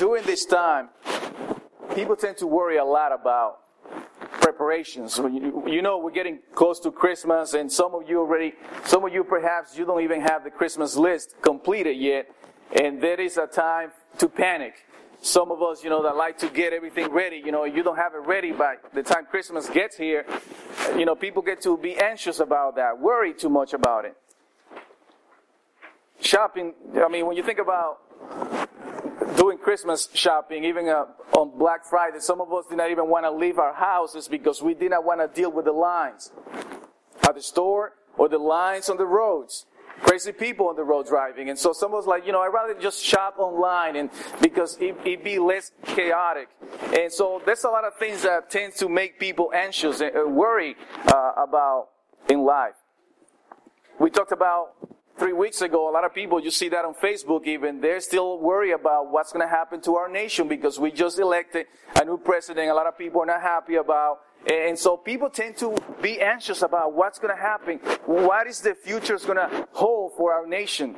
during this time, people tend to worry a lot about preparations. You know, we're getting close to Christmas, and some of you perhaps you don't even have the Christmas list completed yet, and there is a time to panic. Some of us, that like to get everything ready, you don't have it ready by the time Christmas gets here. People get to be anxious about that, worry too much about it. Shopping, when you think about doing Christmas shopping, even on Black Friday, some of us did not even want to leave our houses because we did not want to deal with the lines at the store or the lines on the roads. Crazy people on the road driving. And so some of us I'd rather just shop online and because it'd be less chaotic. And so there's a lot of things that tend to make people anxious and worry about in life. We talked about 3 weeks ago, a lot of people, you see that on Facebook even, they're still worried about what's going to happen to our nation because we just elected a new president. A lot of people are not happy about. And so people tend to be anxious about what's going to happen. What is the future going to hold for our nation?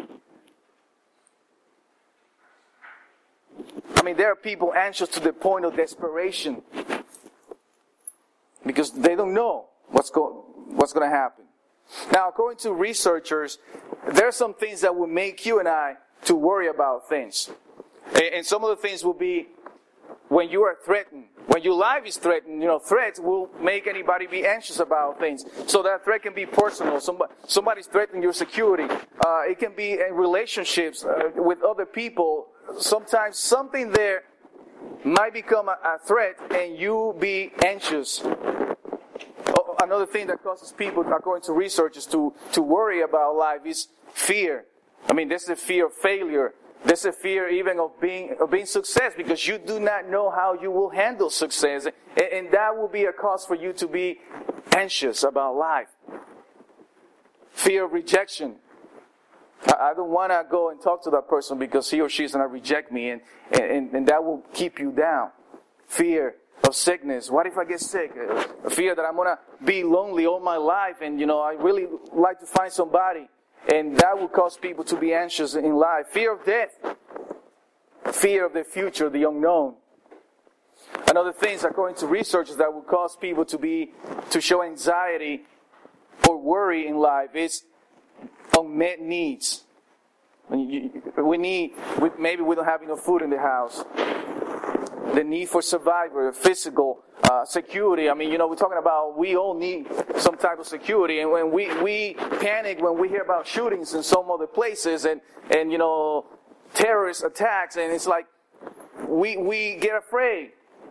There are people anxious to the point of desperation because they don't know what's going to happen. Now, according to researchers, there are some things that will make you and I to worry about things. And some of the things will be when you are threatened. When your life is threatened, threats will make anybody be anxious about things. So that threat can be personal. Somebody's threatening your security. It can be in relationships with other people. Sometimes something there might become a threat and you be anxious. Another thing that causes people, according to researchers, to worry about life is fear. There's the fear of failure. There's a fear even of being success because you do not know how you will handle success. And that will be a cause for you to be anxious about life. Fear of rejection. I don't want to go and talk to that person because he or she is going to reject me. And that will keep you down. Fear of sickness. What if I get sick? A fear that I'm going to be lonely all my life. And, I really like to find somebody. And that will cause people to be anxious in life. Fear of death. Fear of the future, the unknown. Another thing, according to researchers, that will cause people to show anxiety or worry in life is unmet needs. Maybe we don't have enough food in the house. The need for survival, physical security. We're talking about we all need some type of security. And when we panic when we hear about shootings in some other places and terrorist attacks, and it's like we get afraid.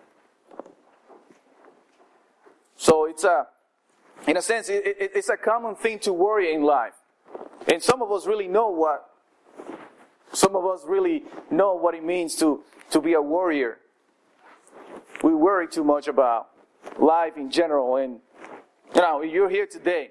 So in a sense, it's a common thing to worry in life. And some of us really know what it means to be a warrior. We worry too much about life in general. And, you're here today.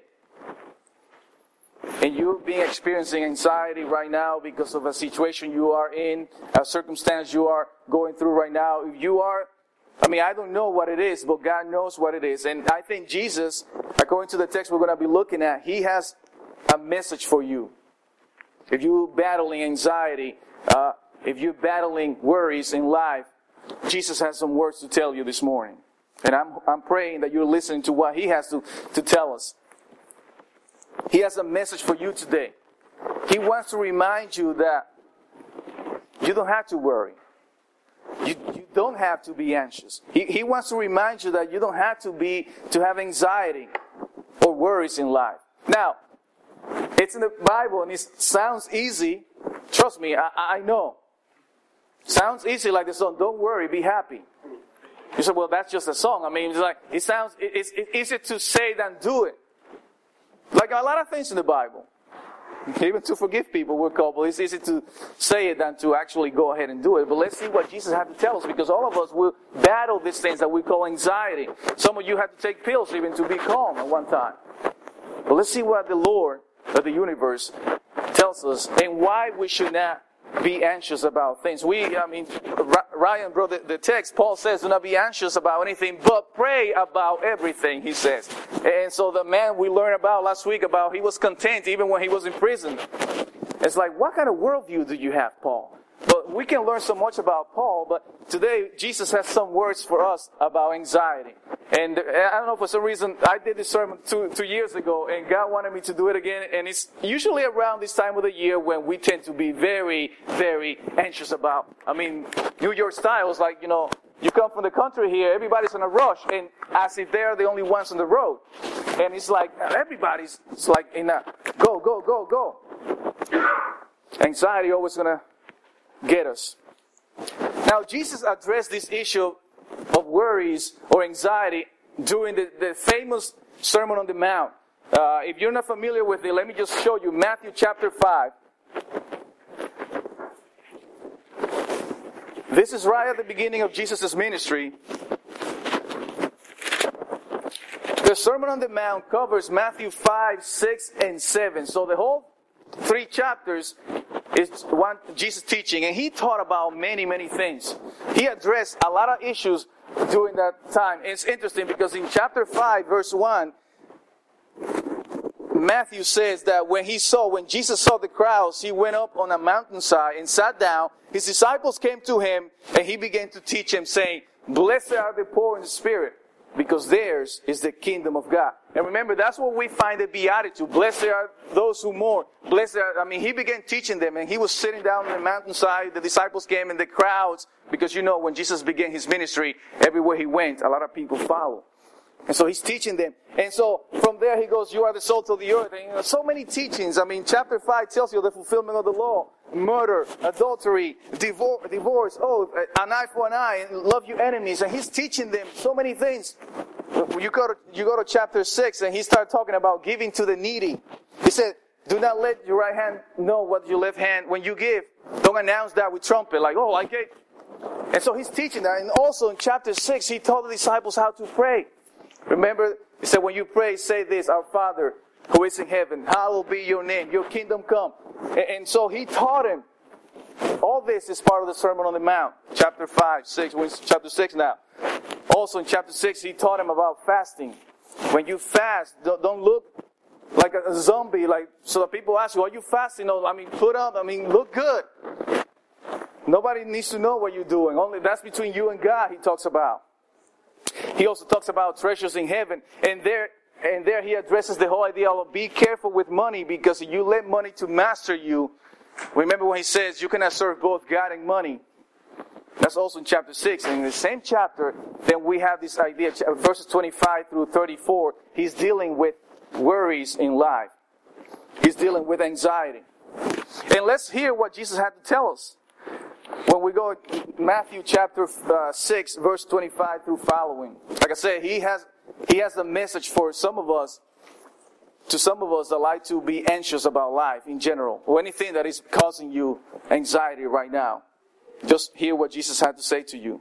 And you've been experiencing anxiety right now because of a situation you are in, a circumstance you are going through right now. If you are, I don't know what it is, but God knows what it is. And I think Jesus, according to the text we're going to be looking at, He has a message for you. If you're battling anxiety, if you're battling worries in life, Jesus has some words to tell you this morning. And I'm praying that you're listening to what He has to tell us. He has a message for you today. He wants to remind you that you don't have to worry. You don't have to be anxious. He wants to remind you that you don't have to have anxiety or worries in life. Now, it's in the Bible and it sounds easy. Trust me, I know. Sounds easy like the song, don't worry, be happy. You say, well, that's just a song. It's easier to say than do it. Like a lot of things in the Bible. Even to forgive people, we're called, but it's easy to say it than to actually go ahead and do it. But let's see what Jesus had to tell us, because all of us will battle these things that we call anxiety. Some of you have to take pills even to be calm at one time. But let's see what the Lord of the universe tells us and why we should not be anxious about things. Ryan brought the text. Paul says, do not be anxious about anything, but pray about everything, he says. And so the man we learned about last week he was content even when he was in prison. It's like, what kind of worldview do you have, Paul? But we can learn so much about Paul, but today Jesus has some words for us about anxiety. And I don't know, for some reason, I did this sermon two years ago, and God wanted me to do it again. And it's usually around this time of the year when we tend to be very, very anxious about. I mean, New York style is like, you come from the country here, everybody's in a rush, and as if they're the only ones on the road. And it's like, everybody's like in a go, go, go, go. Anxiety always going to get us. Now, Jesus addressed this issue of worries or anxiety during the famous Sermon on the Mount. If you're not familiar with it, let me just show you Matthew chapter 5. This is right at the beginning of Jesus' ministry. The Sermon on the Mount covers Matthew 5, 6, and 7. So the whole 3 chapters is one Jesus teaching. And he taught about many, many things. He addressed a lot of issues during that time. And it's interesting because in chapter 5, verse 1, Matthew says that when Jesus saw the crowds, he went up on a mountainside and sat down. His disciples came to him and he began to teach them, saying, "Blessed are the poor in spirit, because theirs is the kingdom of God." And remember, that's what we find the beatitude. Blessed are those who mourn. He began teaching them, and he was sitting down on the mountainside. The disciples came and the crowds, because when Jesus began his ministry, everywhere he went, a lot of people followed. And so he's teaching them. And so from there he goes, "You are the salt of the earth." And so many teachings. Chapter 5 tells you the fulfillment of the law. Murder, adultery, divorce, an eye for an eye, and love your enemies. And he's teaching them so many things. You go to chapter 6 and he started talking about giving to the needy. He said, "Do not let your right hand know what your left hand, when you give, don't announce that with trumpet, like, I gave." And so he's teaching that. And also in chapter 6, he taught the disciples how to pray. Remember, he said, when you pray, say this: "Our Father who is in heaven, hallowed be your name, your kingdom come." And so he taught him. All this is part of the Sermon on the Mount. Chapter 5, 6, we're in chapter 6 now. Also in chapter 6, he taught him about fasting. When you fast, don't look like a zombie. So the people ask you, "Are you fasting?" Look good. Nobody needs to know what you're doing. Only that's between you and God, he talks about. He also talks about treasures in heaven. And there he addresses the whole idea of be careful with money, because if you let money to master you, remember when he says you cannot serve both God and money. That's also in chapter 6. And in the same chapter, then we have this idea, verses 25 through 34, he's dealing with worries in life. He's dealing with anxiety. And let's hear what Jesus had to tell us. When we go to Matthew chapter 6, verse 25 through following. Like I said, he has a message for some of us. To some of us that like to be anxious about life in general, or anything that is causing you anxiety right now. Just hear what Jesus had to say to you.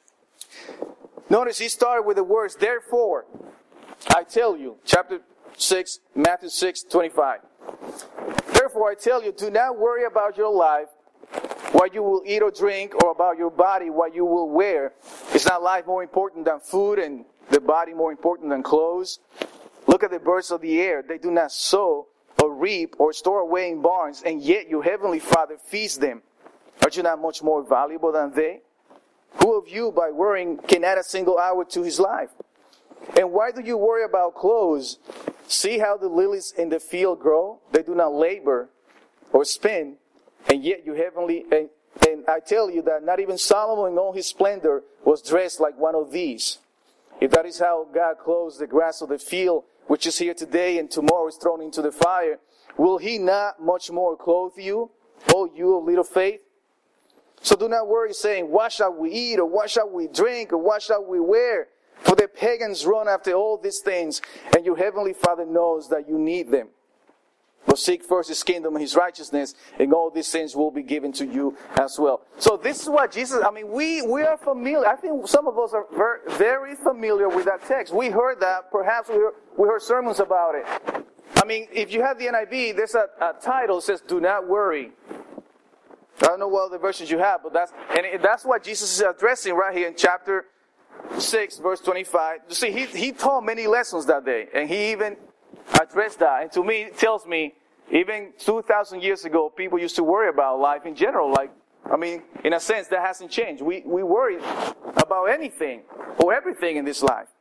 Notice he started with the words, "Therefore, I tell you," chapter 6, Matthew 6, 25. "Therefore, I tell you, do not worry about your life, what you will eat or drink, or about your body, what you will wear. Is not life more important than food, and the body more important than clothes? Look at the birds of the air. They do not sow or reap or store away in barns, and yet your heavenly Father feeds them. Are you not much more valuable than they? Who of you, by worrying, can add a single hour to his life? And why do you worry about clothes? See how the lilies in the field grow? They do not labor or spin, and yet you heavenly... And I tell you that not even Solomon in all his splendor was dressed like one of these. If that is how God clothes the grass of the field, which is here today and tomorrow is thrown into the fire, will he not much more clothe you, O you of little faith? So do not worry, saying, what shall we eat, or what shall we drink, or what shall we wear? For the pagans run after all these things, and your heavenly Father knows that you need them. But seek first his kingdom and his righteousness, and all these things will be given to you as well. So this is what Jesus, we are familiar. I think some of us are very familiar with that text. We heard that. Perhaps we heard sermons about it. If you have the NIV, there's a title that says, "Do not worry." I don't know what other versions you have, but that's what Jesus is addressing right here in chapter 6, verse 25. You see, he taught many lessons that day, and he even addressed that. And to me, it tells me, even 2,000 years ago, people used to worry about life in general. Like, I mean, in a sense, that hasn't changed. We worry about anything or everything in this life.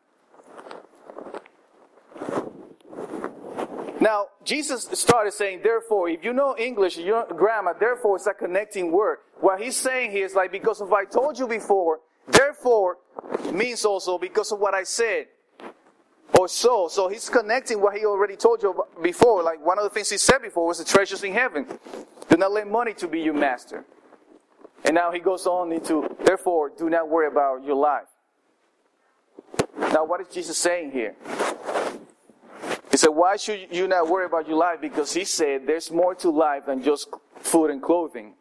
Now, Jesus started saying, therefore, if you know English, you know grammar, therefore is a connecting word. What he's saying here is like, because of what I told you before, therefore means also because of what I said. Or so. So he's connecting what he already told you before. Like one of the things he said before was the treasures in heaven. Do not let money to be your master. And now he goes on into, therefore, do not worry about your life. Now, what is Jesus saying here? He said, why should you not worry about your life? Because he said there's more to life than just food and clothing.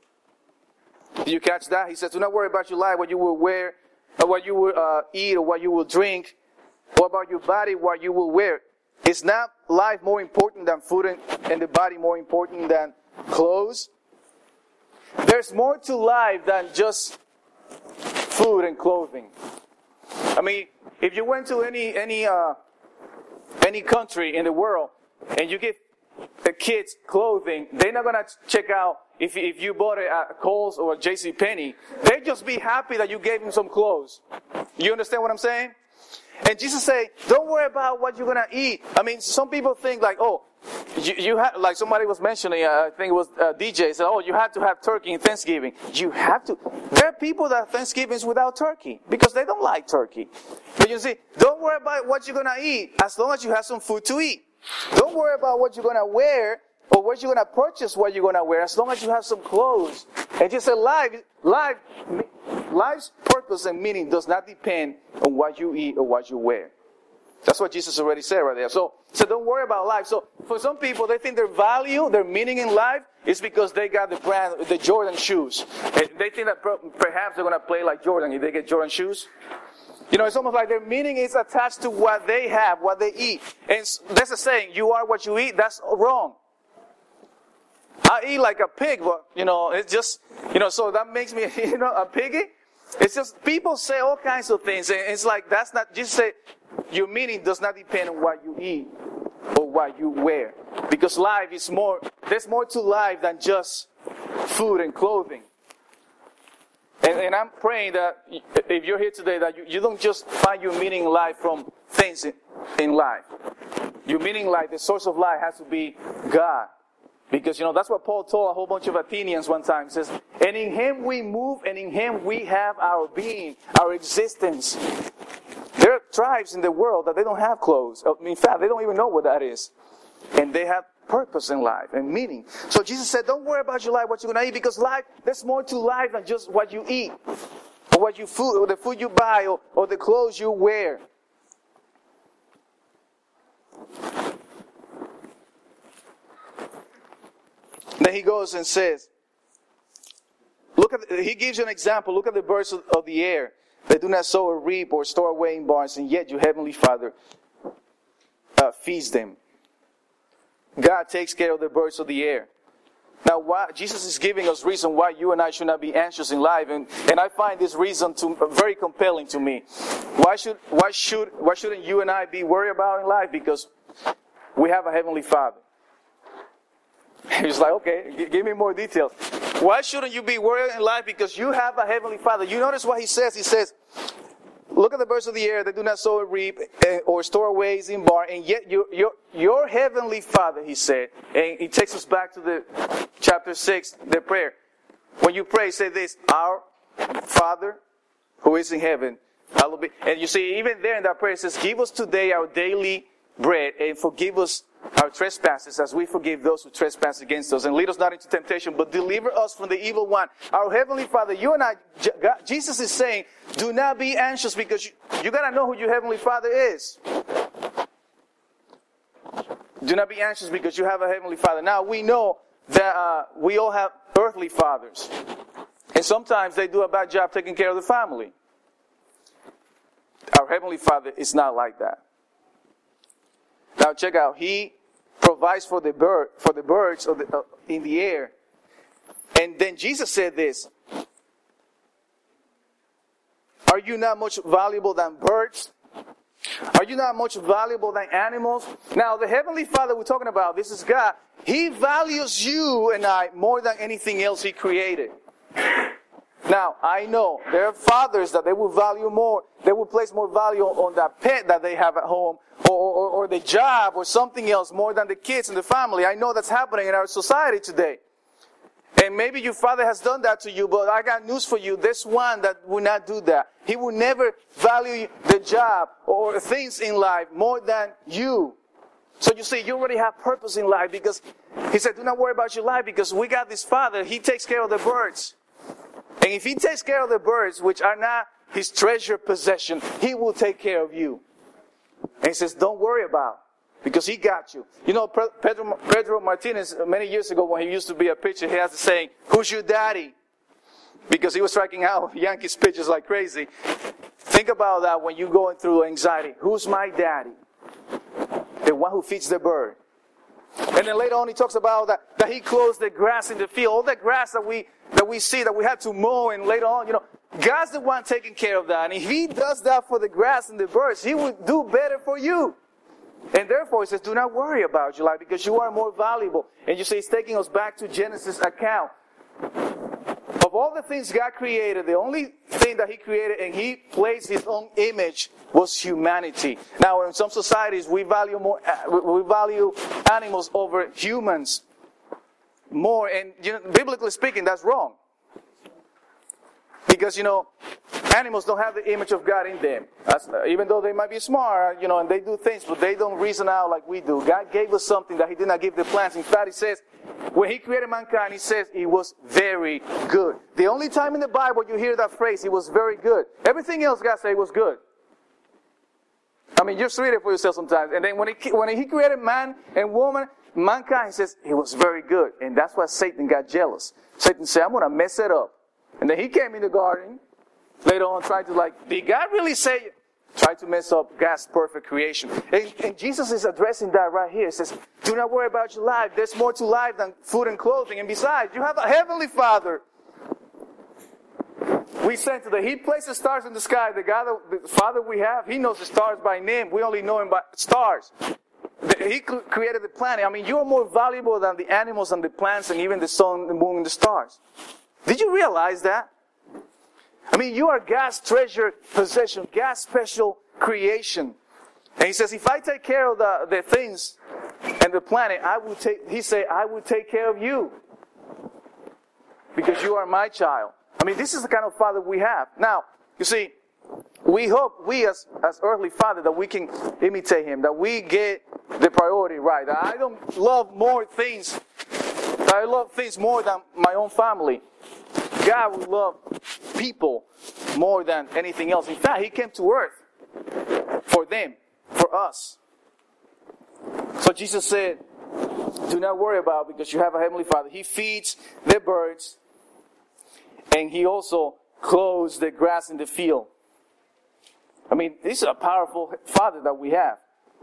Did you catch that? He said, do not worry about your life, what you will wear, or what you will eat, or what you will drink, or about your body, what you will wear. Is not life more important than food and the body more important than clothes? There's more to life than just food and clothing. I mean, if you went to any country in the world and you give the kids clothing, they're not going to check out if you bought it at Kohl's or JCPenney. They'd just be happy that you gave them some clothes. You understand what I'm saying? And Jesus said, don't worry about what you're going to eat. I mean, some people think like, oh, you have, like somebody was mentioning, I think it was DJ, said, oh, you have to have turkey in Thanksgiving. You have to. There are people that Thanksgiving is without turkey because they don't like turkey. But you see, don't worry about what you're going to eat as long as you have some food to eat. Don't worry about what you're going to wear or what you're going to purchase, what you're going to wear, as long as you have some clothes. And just say life's purpose and meaning does not depend on what you eat or what you wear. That's what Jesus already said right there. So don't worry about life. So for some people, they think their value, their meaning in life is because they got the Jordan shoes. And they think that perhaps they're going to play like Jordan if they get Jordan shoes. You know, it's almost like their meaning is attached to what they have, what they eat. And that's a saying, you are what you eat. That's wrong. I eat like a pig, but, you know, it's just, you know, so that makes me, you know, a piggy. It's just, people say all kinds of things. And it's like, that's not, just say, your meaning does not depend on what you eat or what you wear. Because life is more, there's more to life than just food and clothing. And I'm praying that if you're here today, that you don't just find your meaning in life from things in life. Your meaning in life, the source of life has to be God. Because, you know, that's what Paul told a whole bunch of Athenians one time. He says, and in Him we move, and in Him we have our being, our existence. There are tribes in the world that they don't have clothes. In fact, they don't even know what that is. And they have purpose in life and meaning. So Jesus said, don't worry about your life, what you're going to eat, because life, there's more to life than just what you eat, or what you food, or the food you buy, or the clothes you wear. Then he goes and says, he gives you an example. Look at the birds of the air. They do not sow or reap or store away in barns, and yet your heavenly Father feeds them. God takes care of the birds of the air. Now, Jesus is giving us reason why you and I should not be anxious in life, and I find this reason very compelling to me. Why shouldn't you and I be worried about in life? Because we have a heavenly Father. He's like, okay, give me more details. Why shouldn't you be worried in life? Because you have a heavenly Father. You notice what he says. He says, look at the birds of the air. They do not sow or reap or store away in barn. And yet your heavenly Father, he said. And he takes us back to the chapter 6, the prayer. When you pray, say this, our Father who is in heaven. Hallowed be. And you see, even there in that prayer, it says, give us today our daily bread and forgive us our trespasses as we forgive those who trespass against us. And lead us not into temptation, but deliver us from the evil one. Our Heavenly Father, you and I, Jesus is saying, do not be anxious, because you got to know who your Heavenly Father is. Do not be anxious because you have a Heavenly Father. Now, we know that we all have earthly fathers. And sometimes they do a bad job taking care of the family. Our Heavenly Father is not like that. Now check out, He provides for the birds in the air. And then Jesus said this, are you not much valuable than birds? Are you not much valuable than animals? Now the Heavenly Father we're talking about, this is God. He values you and I more than anything else He created. Now, I know there are fathers that they will value more, they will place more value on that pet that they have at home, or the job, or something else, more than the kids and the family. I know that's happening in our society today. And maybe your father has done that to you, but I got news for you. There's one that will not do that. He will never value the job or things in life more than you. So you see, you already have purpose in life, because he said, do not worry about your life, because we got this Father. He takes care of the birds. And if he takes care of the birds, which are not his treasured possession, he will take care of you. And he says, don't worry about it, because he got you. You know, Pedro Martinez, many years ago when he used to be a pitcher, he has the saying, who's your daddy? Because he was striking out Yankees pitchers like crazy. Think about that when you're going through anxiety. Who's my daddy? The one who feeds the bird. And then later on he talks about that he clothes the grass in the field. All that grass that we see, that we have to mow, and later on, God's the one taking care of that. And if he does that for the grass and the birds, he will do better for you. And therefore he says, do not worry about your life, because you are more valuable. And you see, he's taking us back to Genesis account. Of all the things God created, the only thing that he created and he placed his own image was humanity. Now, in some societies, we value animals over humans more. And biblically speaking, that's wrong. Because, animals don't have the image of God in them. Even though they might be smart, and they do things, but they don't reason out like we do. God gave us something that he did not give the plants. In fact, he says, when he created mankind, he says it was very good. The only time in the Bible you hear that phrase, it was very good. Everything else God said was good. I mean, just read it for yourself sometimes. And then when he created man and woman, mankind, he says it was very good. And that's why Satan got jealous. Satan said, I'm going to mess it up. And then he came in the garden, later on tried to did God really say, tried to mess up God's perfect creation. And Jesus is addressing that right here. He says, do not worry about your life. There's more to life than food and clothing. And besides, you have a heavenly Father. We said today, he placed the stars in the sky. The Father we have, he knows the stars by name. We only know him by stars. He created the planet. I mean, you are more valuable than the animals and the plants and even the sun, the moon, and the stars. Did you realize that? I mean, you are God's treasured possession, God's special creation. And he says, if I take care of the things and the planet, I will take care of you. Because you are my child. I mean, this is the kind of Father we have. Now, you see, we hope, we as earthly Father, that we can imitate him, that we get the priority right. I don't love more things. I love things more than my own family. God will love people more than anything else. In fact, he came to earth for them, for us. So Jesus said, do not worry about it, because you have a heavenly Father. He feeds the birds, and he also clothes the grass in the field. I mean, this is a powerful Father that we have.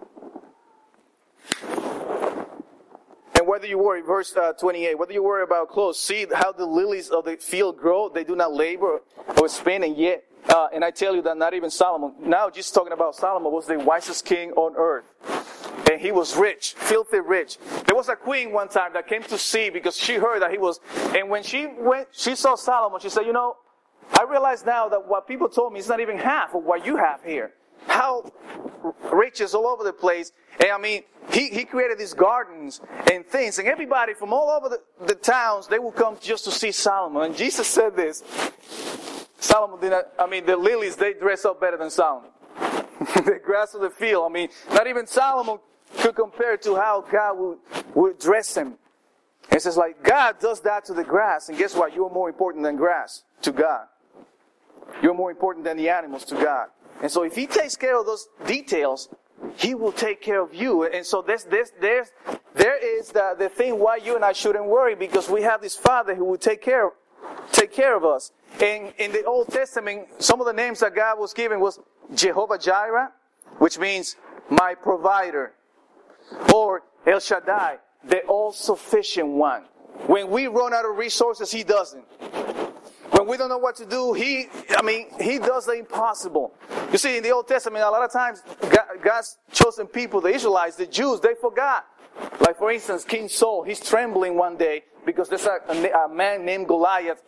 And whether you worry, verse 28, whether you worry about clothes, see how the lilies of the field grow. They do not labor or spin, and yet, and I tell you that not even Solomon, now just talking about Solomon, was the wisest king on earth. And he was rich, filthy rich. There was a queen one time that came to see, because she heard that he was, and when she saw Solomon, she said, I realize now that what people told me is not even half of what you have here. How riches all over the place. And I mean, he created these gardens and things. And everybody from all over the towns, they will come just to see Solomon. And Jesus said this. Solomon did not, the lilies, they dress up better than Solomon. The grass of the field, not even Solomon could compare to how God would dress him. And it says God does that to the grass. And guess what? You're more important than grass to God. You're more important than the animals to God. And so if he takes care of those details, he will take care of you. And so there is the thing why you and I shouldn't worry, because we have this Father who will take care of us. And in the Old Testament, some of the names that God was giving was Jehovah Jireh, which means my provider. Or El Shaddai, the all-sufficient one. When we run out of resources, he doesn't. When we don't know what to do, he does the impossible. You see, in the Old Testament, a lot of times, God's chosen people, the Israelites, the Jews, they forgot. Like, for instance, King Saul, he's trembling one day because there's a man named Goliath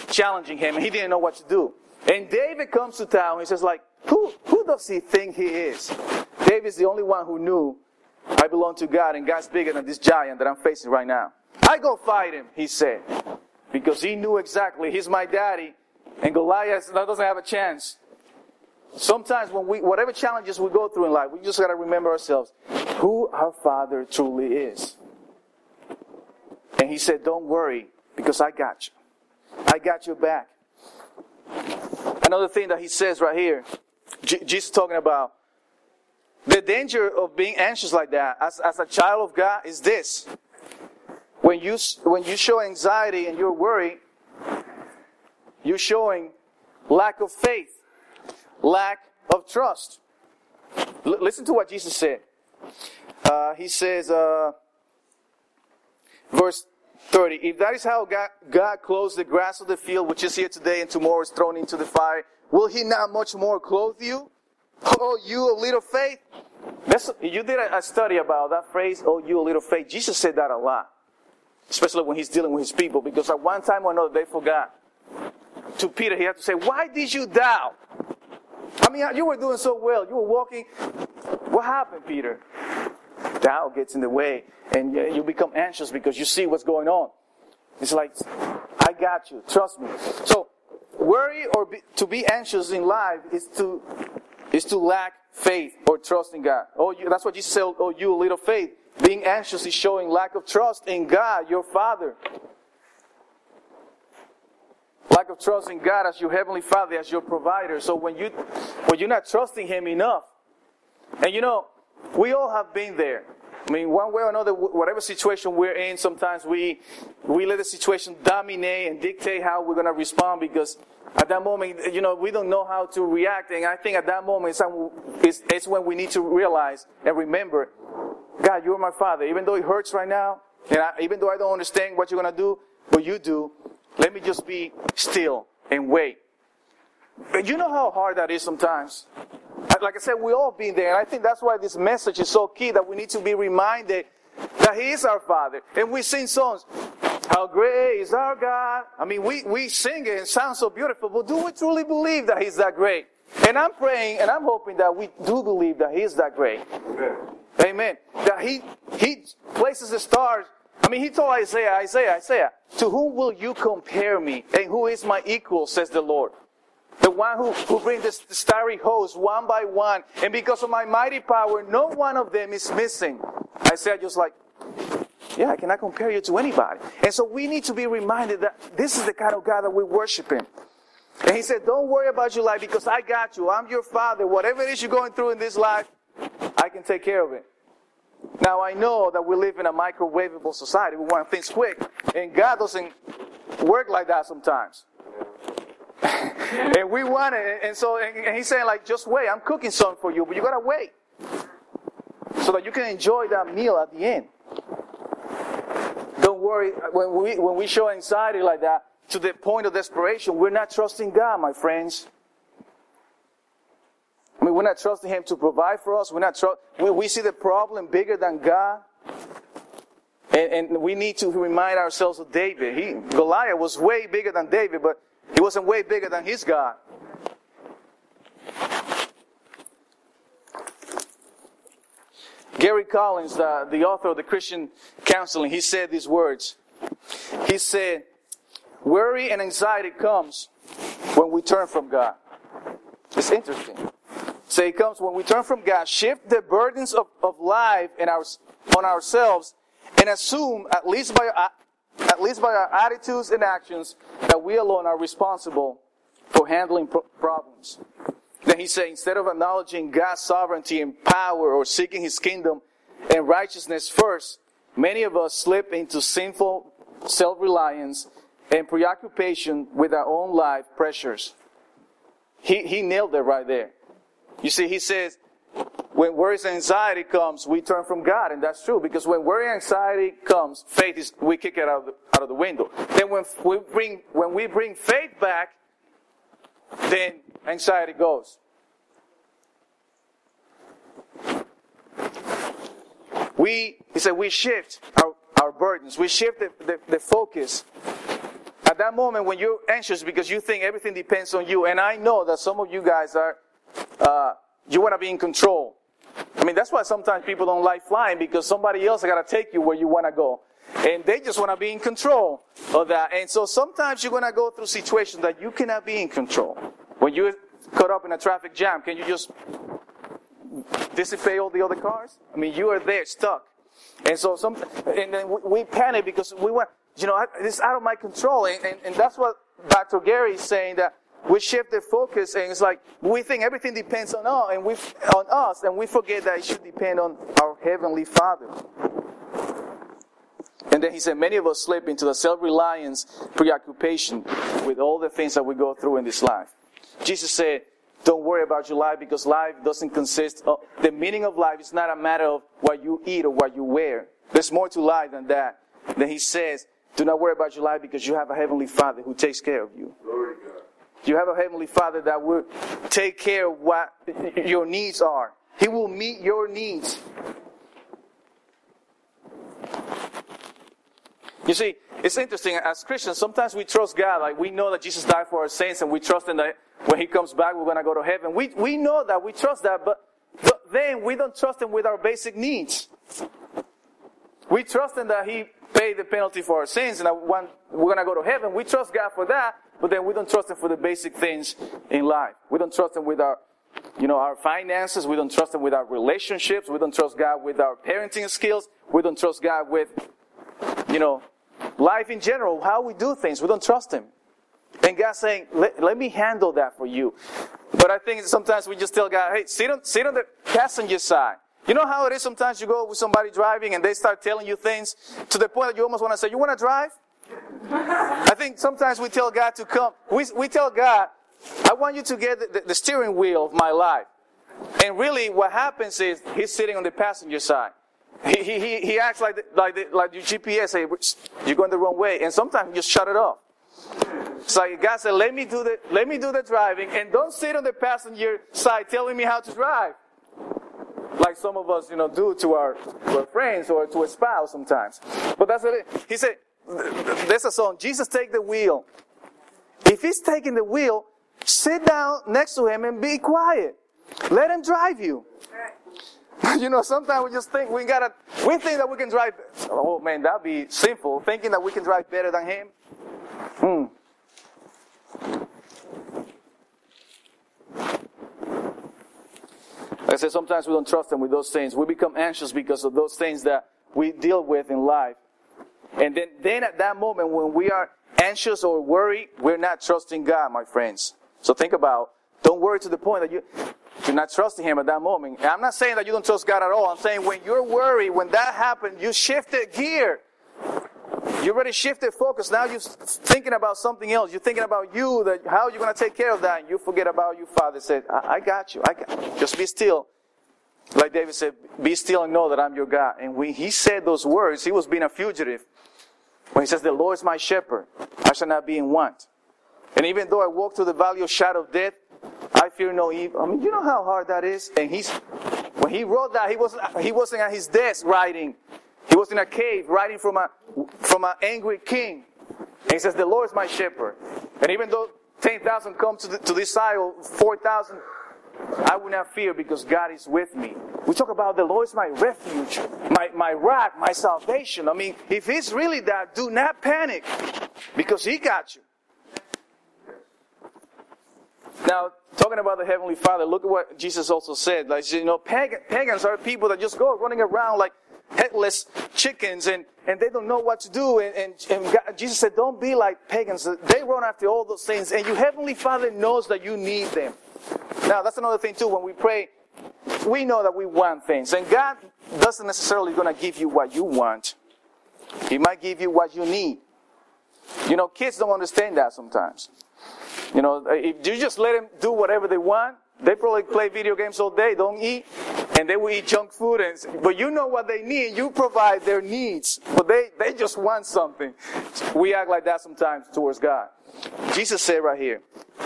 challenging him, and he didn't know what to do. And David comes to town. He says, like, who does he think he is? David's the only one who knew, I belong to God, and God's bigger than this giant that I'm facing right now. I go fight him, he said, because he knew exactly, he's my daddy, and Goliath doesn't have a chance. Sometimes whatever challenges we go through in life, we just got to remember ourselves, who our Father truly is. And he said, don't worry, because I got you. I got your back. Another thing that he says right here, Jesus talking about, the danger of being anxious like that as a child of God is this. When you show anxiety and you're worried, you're showing lack of faith, lack of trust. Listen to what Jesus said. He says, verse 30, if that is how God clothes the grass of the field, which is here today and tomorrow is thrown into the fire, will He not much more clothe you? Oh, you of little faith. You did a study about that phrase, oh, you of little faith. Jesus said that a lot, especially when He's dealing with His people, because at one time or another they forgot. To Peter, He had to say, why did you doubt? I mean, you were doing so well. You were walking. What happened, Peter? Doubt gets in the way, and you become anxious because you see what's going on. It's like, I got you. Trust me. So, worry or to be anxious in life is to lack faith or trust in God. That's what Jesus said, oh, you little faith. Being anxious is showing lack of trust in God, your Father. Lack of trust in God as your Heavenly Father, as your provider. So when you're not trusting Him enough, and we all have been there. I mean, one way or another, whatever situation we're in, sometimes we let the situation dominate and dictate how we're going to respond, because at that moment, we don't know how to react. And I think at that moment, it's when we need to realize and remember, God, you're my Father. Even though it hurts right now, and even though I don't understand what you're going to do, but you do, let me just be still and wait. But you know how hard that is sometimes. Like I said, we all been there. And I think that's why this message is so key, that we need to be reminded that He is our Father. And we sing songs, how great is our God. I mean, we sing it and it sounds so beautiful, but do we truly believe that He's that great? And I'm praying and I'm hoping that we do believe that He is that great. Amen. Amen. That He places the stars. I mean, He told Isaiah, to whom will you compare me? And who is my equal, says the Lord. The one who brings the starry host one by one. And because of my mighty power, no one of them is missing. Isaiah just like, yeah, I cannot compare you to anybody. And so we need to be reminded that this is the kind of God that we worship Him. And He said, don't worry about your life, because I got you. I'm your Father. Whatever it is you're going through in this life, I can take care of it. Now, I know that we live in a microwavable society. We want things quick. And God doesn't work like that sometimes. And we want it. And He's saying, like, just wait. I'm cooking something for you, but you got to wait. So that you can enjoy that meal at the end. Don't worry. When we show anxiety like that, to the point of desperation, we're not trusting God, my friends. I mean, we're not trusting Him to provide for us. We see the problem bigger than God. And we need to remind ourselves of David. Goliath was way bigger than David, but he wasn't way bigger than his God. Gary Collins, the author of the Christian Counseling, he said these words. He said, worry and anxiety comes when we turn from God. It's interesting. So it comes when we turn from God, shift the burdens of life on ourselves, and assume, at least by our attitudes and actions, that we alone are responsible for handling problems. Then he said, instead of acknowledging God's sovereignty and power or seeking His kingdom and righteousness first, many of us slip into sinful self-reliance and preoccupation with our own life pressures. He nailed it right there. You see, he says, when worries and anxiety comes, we turn from God, and that's true, because when worry and anxiety comes, we kick it out of the window. Then when we bring faith back, then anxiety goes. He said we shift our burdens. We shift the focus. At that moment when you're anxious because you think everything depends on you, and I know that some of you guys are, you want to be in control. I mean, that's why sometimes people don't like flying, because somebody else got to take you where you want to go. And they just want to be in control of that. And so sometimes you're going to go through situations that you cannot be in control. When you're caught up in a traffic jam, can you just dissipate all the other cars? I mean, you are there, stuck. And so and then we panic because we want, it's out of my control. And that's what Dr. Gary is saying, that we shift the focus, and it's like we think everything depends on us, and we forget that it should depend on our Heavenly Father. And then he said, many of us slip into the self-reliance, preoccupation with all the things that we go through in this life. Jesus said, don't worry about your life, because life doesn't consist of, the meaning of life is not a matter of what you eat or what you wear. There's more to life than that. Then he says, do not worry about your life, because you have a Heavenly Father who takes care of you. Glory to God. You have a Heavenly Father that will take care of what your needs are. He will meet your needs. You see, it's interesting. As Christians, sometimes we trust God. Like, we know that Jesus died for our sins, and we trust Him that when He comes back, we're going to go to heaven. We know that. We trust that. But then we don't trust Him with our basic needs. We trust Him that He paid the penalty for our sins, and that we're going to go to heaven. We trust God for that. But then we don't trust Him for the basic things in life. We don't trust Him with our finances. We don't trust Him with our relationships. We don't trust God with our parenting skills. We don't trust God with, life in general, how we do things. We don't trust Him. And God's saying, let me handle that for you. But I think sometimes we just tell God, hey, sit on the passenger side. You know how it is sometimes you go with somebody driving and they start telling you things to the point that you almost want to say, you want to drive? I think sometimes we tell God to come. We tell God, I want you to get the steering wheel of my life. And really what happens is He's sitting on the passenger side. He acts like your GPS. Hey, you're going the wrong way. And sometimes you just shut it off. It's like God said, let me do the driving, and don't sit on the passenger side telling me how to drive. Like some of us, do to our friends or to a spouse sometimes. But that's what it is. He said, there's a song, Jesus take the wheel. If He's taking the wheel, sit down next to Him and be quiet. Let Him drive you. Sometimes we just think we think that we can drive. Oh man, that'd be sinful. Thinking that we can drive better than Him. Like I said, sometimes we don't trust Him with those things. We become anxious because of those things that we deal with in life. And then at that moment when we are anxious or worried, we're not trusting God, my friends. So think about, don't worry to the point that you're not trusting Him at that moment. And I'm not saying that you don't trust God at all. I'm saying when you're worried, when that happened, you shifted gear. You already shifted focus. Now you're thinking about something else. You're thinking about how you're going to take care of that. And you forget about you. Father said, I got you. Just be still. Like David said, be still and know that I'm your God. And when he said those words, he was being a fugitive. When he says, the Lord is my shepherd, I shall not be in want. And even though I walk through the valley of shadow of death, I fear no evil. I mean, you know how hard that is? And when he wrote that, he wasn't at his desk writing. He was in a cave writing from an angry king. And he says, the Lord is my shepherd. And even though 10,000 come to this side, or 4,000, I will not fear because God is with me. We talk about the Lord is my refuge, my rock, my salvation. I mean, if He's really that, do not panic because He got you. Now, talking about the Heavenly Father, look at what Jesus also said. Like, pagans are people that just go running around like headless chickens and they don't know what to do. And God, Jesus said, don't be like pagans. They run after all those things. And your Heavenly Father knows that you need them. Now, that's another thing too. When we pray, we know that we want things. And God doesn't necessarily going to give you what you want. He might give you what you need. Kids don't understand that sometimes. If you just let them do whatever they want, they probably play video games all day, don't eat, and they will eat junk food. But you know what they need. You provide their needs. But they just want something. We act like that sometimes towards God. Jesus said right here,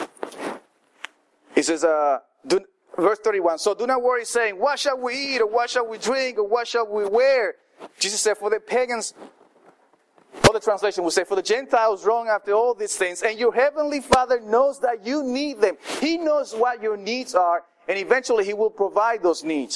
He says, verse 31, so do not worry saying, what shall we eat, or what shall we drink, or what shall we wear? Jesus said, for the Another translation will say, for the Gentiles run after all these things, and your heavenly Father knows that you need them. He knows what your needs are, and eventually He will provide those needs.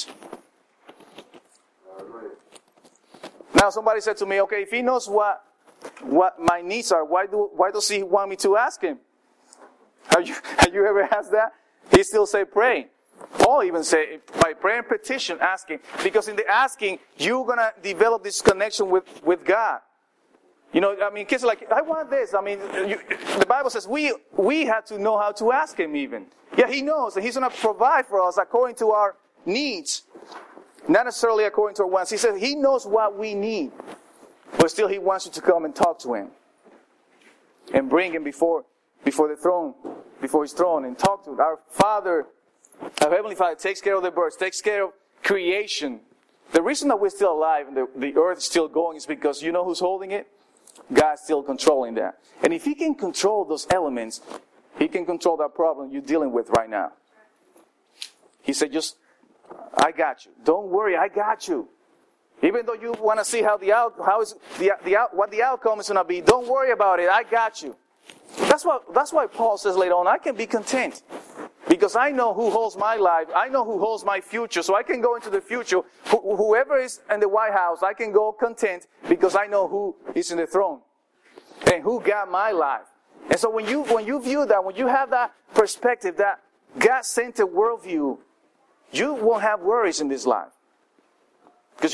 Now somebody said to me, okay, if He knows what my needs are, why does He want me to ask Him? Have you ever asked that? He still say pray. Paul even say, by prayer and petition, asking. Because in the asking, you're going to develop this connection with God. You know, I mean, kids are like, I want this. I mean, the Bible says we have to know how to ask Him even. Yeah, He knows, and He's going to provide for us according to our needs. Not necessarily according to our wants. He says He knows what we need. But still He wants you to come and talk to Him. And bring Him before the throne, before His throne, and talk to Him. Our Father, our Heavenly Father takes care of the birds, takes care of creation. The reason that we're still alive and the earth is still going is because you know who's holding it? God's still controlling that. And if He can control those elements, He can control that problem you're dealing with right now. He said, I got you. Don't worry, I got you. Even though you want to see what the outcome is going to be, don't worry about it. I got you. That's why Paul says later on, I can be content. Because I know who holds my life. I know who holds my future. So I can go into the future. Whoever is in the White House, I can go content because I know who is in the throne. And who got my life. And so when you view that, when you have that perspective, that God-centered worldview, you won't have worries in this life. Because,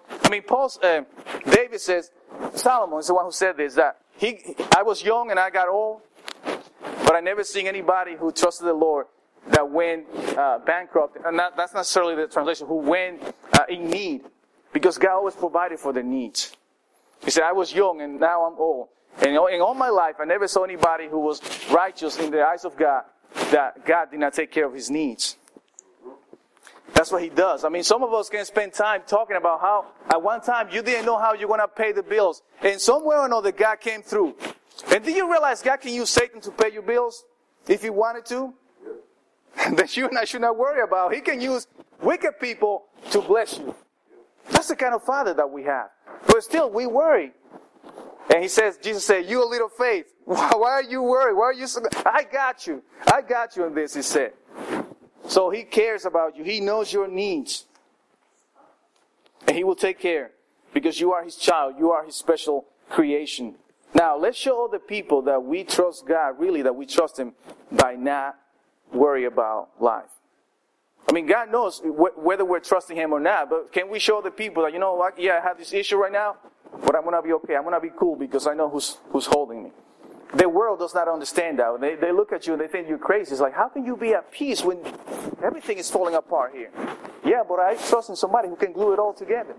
David says, Solomon is the one who said this, that I was young and I got old, but I never seen anybody who trusted the Lord that went bankrupt. And that's not necessarily the translation, who went in need. Because God always provided for their needs. He said, I was young and now I'm old. And in all my life, I never saw anybody who was righteous in the eyes of God, that God did not take care of his needs. That's what He does. I mean, some of us can spend time talking about how at one time you didn't know how you're going to pay the bills. And somewhere or another, God came through. And do you realize God can use Satan to pay your bills if He wanted to? That you and I should not worry about. He can use wicked people to bless you. That's the kind of Father that we have. But still, we worry. And Jesus said, you a little faith. Why are you worried? Why are you so... I got you. I got you in this, He said. So He cares about you. He knows your needs. And He will take care. Because you are His child. You are His special creation. Now, let's show the people that we trust God, really, that we trust Him by not worry about life. I mean, God knows whether we're trusting Him or not. But can we show the people that, you know what, yeah, I have this issue right now, but I'm going to be okay. I'm going to be cool because I know who's holding me. The world does not understand that. They look at you and they think you're crazy. It's like, how can you be at peace when everything is falling apart here? Yeah, but I trust in somebody who can glue it all together.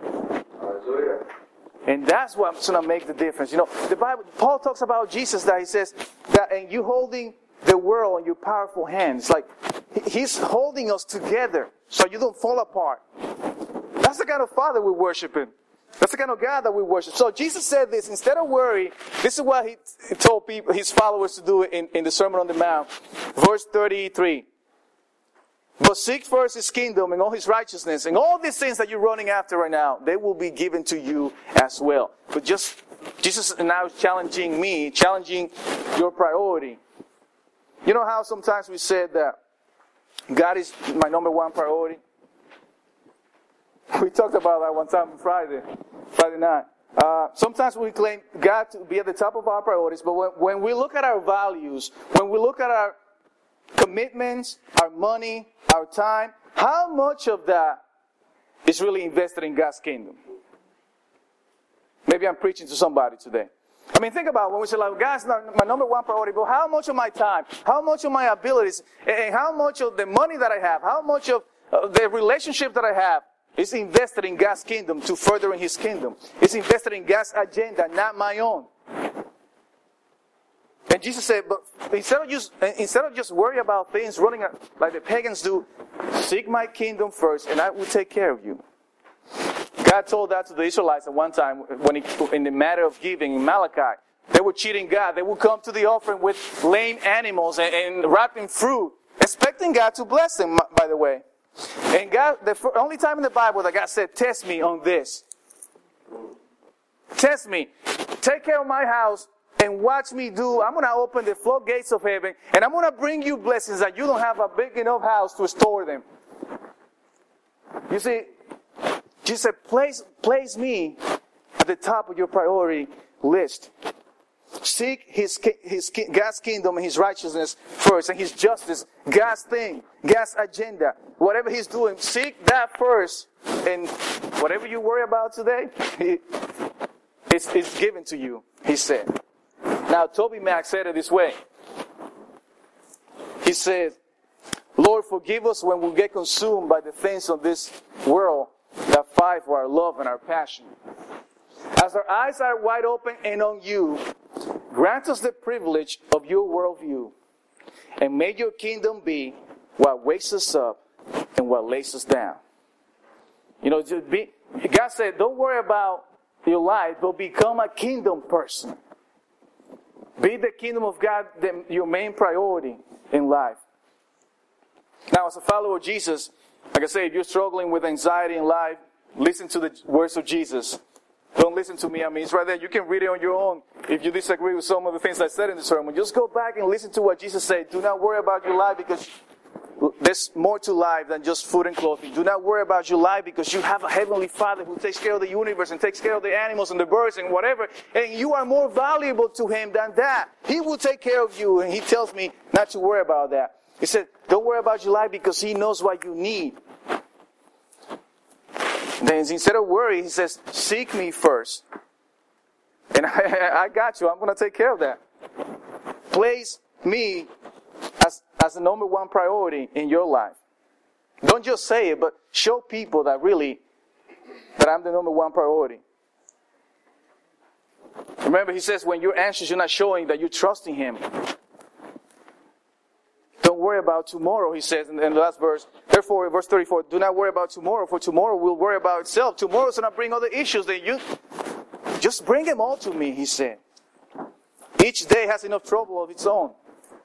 And that's what's going to make the difference. You know, the Bible, Paul talks about Jesus, that he says that, and you holding the world in your powerful hands. Like, He's holding us together so you don't fall apart. That's the kind of Father we're worshiping. That's the kind of God that we worship. So Jesus said this, instead of worry, this is what He told people, His followers to do in the Sermon on the Mount. Verse 33. But seek first His kingdom and all His righteousness, and all these things that you're running after right now, they will be given to you as well. But Jesus is now challenging me, challenging your priority. You know how sometimes we said that God is my number one priority? We talked about that one time on Friday night. Sometimes we claim God to be at the top of our priorities, but when we look at our values, when we look at our commitments, our money, our time, how much of that is really invested in God's kingdom? Maybe I'm preaching to somebody today. I mean, think about it. When we say, like, God's my number one priority, but how much of my time, how much of my abilities, and how much of the money that I have, how much of the relationship that I have is invested in God's kingdom to furthering His kingdom? It's invested in God's agenda, not my own. And Jesus said, but instead of just worry about things running like the pagans do, seek my kingdom first, and I will take care of you. God told that to the Israelites at one time when in the matter of giving in Malachi. They were cheating God. They would come to the offering with lame animals and wrapped in fruit, expecting God to bless them, by the way. And God, the only time in the Bible that God said, test me on this. Test me. take care of my house and watch me I'm going to open the floodgates of heaven, and I'm going to bring you blessings that you don't have a big enough house to store them. You see, Jesus said, place me at the top of your priority list. Seek God's kingdom and His righteousness first, and His justice, God's thing, God's agenda. Whatever He's doing, seek that first, and whatever you worry about today, it's given to you, He said. Now, Toby Mac said it this way. He said, Lord, forgive us when we get consumed by the things of this world that fight for our love and our passion. As our eyes are wide open and on you, grant us the privilege of your worldview, and may your kingdom be what wakes us up and what lays us down. You know, God said, don't worry about your life, but become a kingdom person. Be the kingdom of God your main priority in life. Now, as a follower of Jesus, like I say, if you're struggling with anxiety in life, listen to the words of Jesus. Don't listen to me. I mean, it's right there. You can read it on your own. If you disagree with some of the things I said in the sermon, just go back and listen to what Jesus said. Do not worry about your life, because there's more to life than just food and clothing. Do not worry about your life, because you have a heavenly Father who takes care of the universe and takes care of the animals and the birds and whatever. And you are more valuable to Him than that. He will take care of you. And He tells me not to worry about that. He said, don't worry about your life, because He knows what you need. Then instead of worry, He says, seek me first. And I got you. I'm going to take care of that. Place me as the number one priority in your life. Don't just say it, but show people that I'm the number one priority. Remember, He says, when you're anxious, you're not showing that you're trusting Him. Don't worry about tomorrow, He says in the last verse. Therefore, verse 34, do not worry about tomorrow, for tomorrow will worry about itself. Tomorrow's going to bring other issues that you... Just bring them all to me, He said. Each day has enough trouble of its own.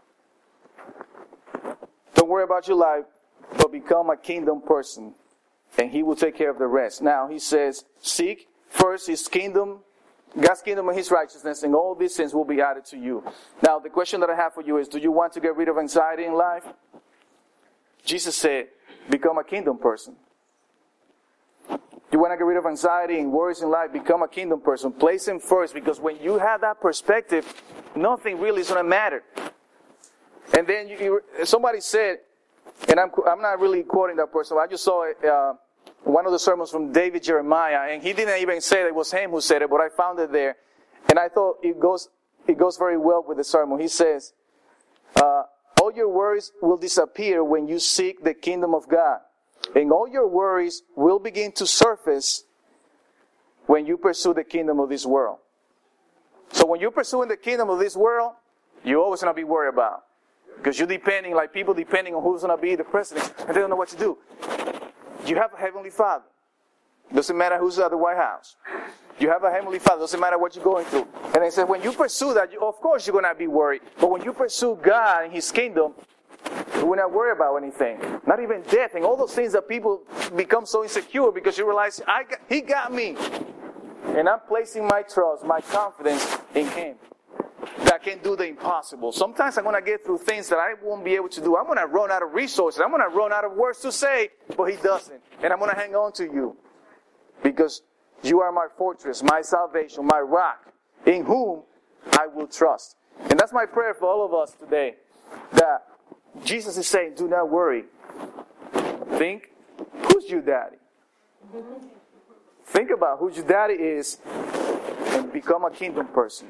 Don't worry about your life, but become a kingdom person, and He will take care of the rest. Now, He says, seek first His kingdom, God's kingdom and His righteousness, and all these things will be added to you. Now, the question that I have for you is, do you want to get rid of anxiety in life? Jesus said, become a kingdom person. You want to get rid of anxiety and worries in life, become a kingdom person. Place Him first, because when you have that perspective, nothing really is going to matter. And then somebody said, and I'm not really quoting that person, I just saw one of the sermons from David Jeremiah, and he didn't even say that it was him who said it, but I found it there. And I thought it goes very well with the sermon. He says, all your worries will disappear when you seek the kingdom of God. And all your worries will begin to surface when you pursue the kingdom of this world. So when you're pursuing the kingdom of this world, you're always going to be worried about. Because you're depending, like people depending on who's going to be the president, and they don't know what to do. You have a heavenly Father. Doesn't matter who's at the White House. You have a heavenly Father. Doesn't matter what you're going through. And they said, when you pursue that, of course you're going to be worried. But when you pursue God and His kingdom, you will not worry about anything. Not even death and all those things that people become so insecure because you realize, He got me. And I'm placing my trust, my confidence in Him. That can do the impossible. Sometimes I'm going to get through things that I won't be able to do. I'm going to run out of resources. I'm going to run out of words to say, but He doesn't. And I'm going to hang on to you. Because you are my fortress, my salvation, my rock, in whom I will trust. And that's my prayer for all of us today. That Jesus is saying, do not worry. Think, who's your daddy? Think about who your daddy is and become a kingdom person.